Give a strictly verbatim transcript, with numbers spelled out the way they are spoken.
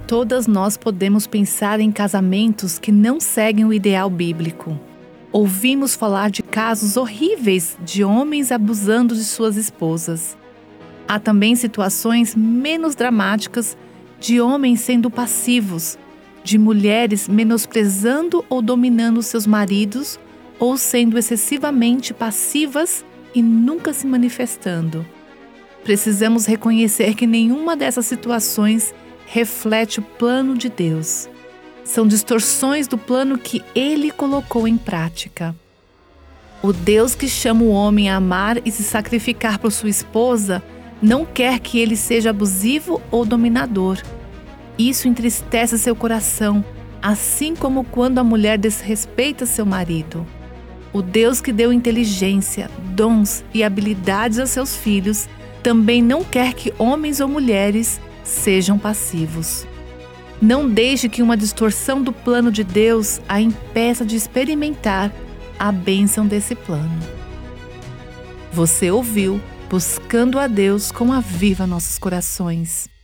Todas nós podemos pensar em casamentos que não seguem o ideal bíblico. Ouvimos falar de casos horríveis de homens abusando de suas esposas. Há também situações menos dramáticas de homens sendo passivos, de mulheres menosprezando ou dominando seus maridos ou sendo excessivamente passivas e nunca se manifestando. Precisamos reconhecer que nenhuma dessas situações reflete o plano de Deus. São distorções do plano que Ele colocou em prática. O Deus que chama o homem a amar e se sacrificar por sua esposa não quer que ele seja abusivo ou dominador. Isso entristece seu coração, assim como quando a mulher desrespeita seu marido. O Deus que deu inteligência, dons e habilidades a seus filhos também não quer que homens ou mulheres sejam passivos. Não deixe que uma distorção do plano de Deus a impeça de experimentar a bênção desse plano. Você ouviu Buscando a Deus com Aviva Nossos Corações.